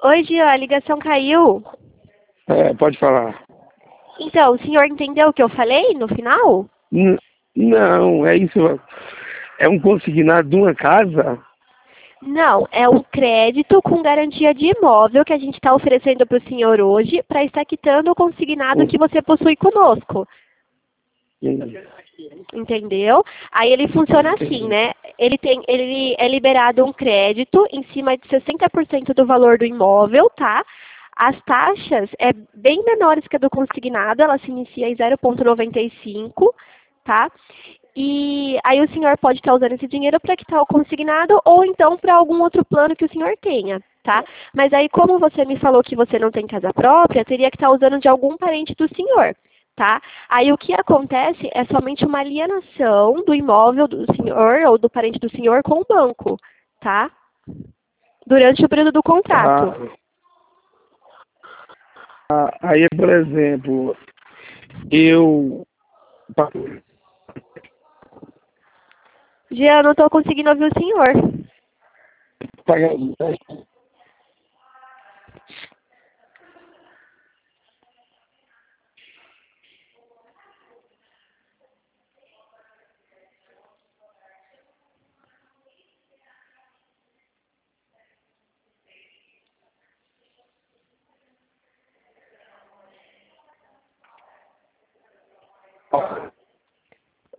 Oi, Jean, a ligação caiu. Pode falar. Então, o senhor entendeu o que eu falei no final? Não, é isso. É um consignado de uma casa? Não, é um crédito com garantia de imóvel que a gente está oferecendo para o senhor hoje para estar quitando o consignado Hum, que você possui conosco. hum, Entendeu? Aí ele funciona assim, entendi. né? Ele é liberado um crédito em cima de 60% do valor do imóvel, tá? As taxas é bem menores que a do consignado, ela se inicia em 0,95, tá? E aí o senhor pode estar usando esse dinheiro para quitar o consignado ou então para algum outro plano que o senhor tenha, tá? Mas aí como você me falou que você não tem casa própria, teria que estar usando de algum parente do senhor, tá? Aí o que acontece é somente uma alienação do imóvel do senhor ou do parente do senhor com o banco, tá? Durante o período do contrato. Ah, aí, por exemplo, eu pa- Jean, eu não estou conseguindo ouvir o senhor. pagar